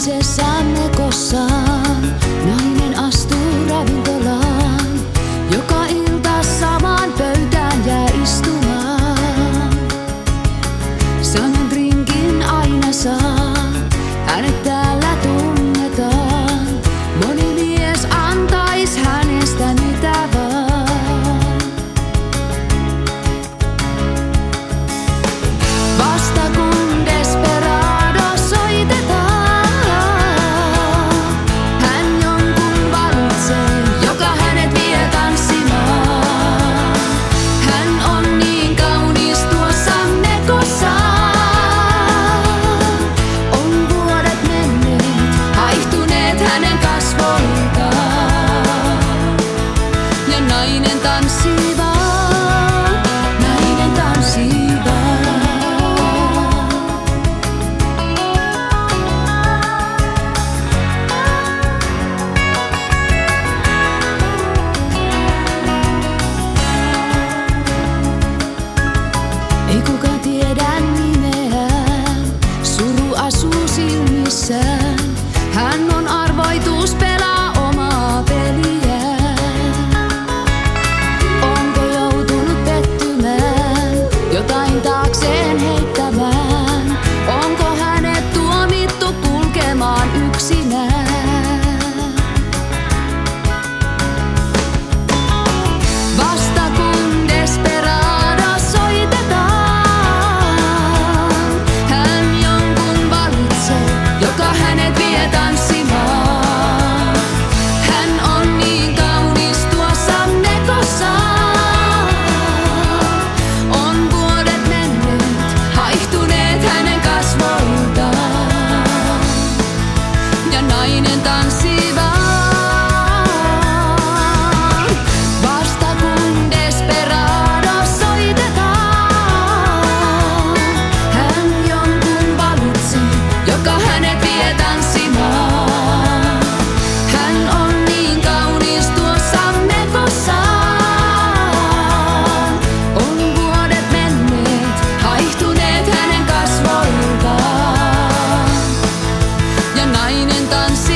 Tulisessa mekossaan nainen astuu ravintolaan. Joka ilta samaan pöytään jää istumaan. Saman drinkin aina saa, hänet täällä tunnetaan. Moni mies antais hänestä mitä vaan. Vasta kun desperado soitetaan, hän jonkun valitsee, joka hänet vie tanssimaan. Hän on niin kaunis tuossa mekossaan. On vuodet menneet, haihtuneet hänen kasvoiltaan. Ja nainen tanssii vaan, nainen tanssii vaan. Ei kuka tiedä nimeään, suru asuu silmissään. Hän on arvoitus, pelaa omaa peliään. Onko joutunut pettymään, jotain taakseen heittämään? Onko hänet tuomittu kulkemaan yksinään? Vasta kun desperado soitetaan, hän jonkun valitsee, joka hänet vie tanssimaan. Hän on niin kaunis tuossa mekossaan. On vuodet menneet, haihtuneet hänen kasvoiltaan. Ja nainen tanssii vaan. Vasta kun desperado soitetaan, hän jonkun valitsi, joka hänet vie tanssimaan. Hän on niin kaunis tuossa mekossaan. On vuodet menneet, haihtuneet hänen kasvoiltaan. Ja nainen tanssii.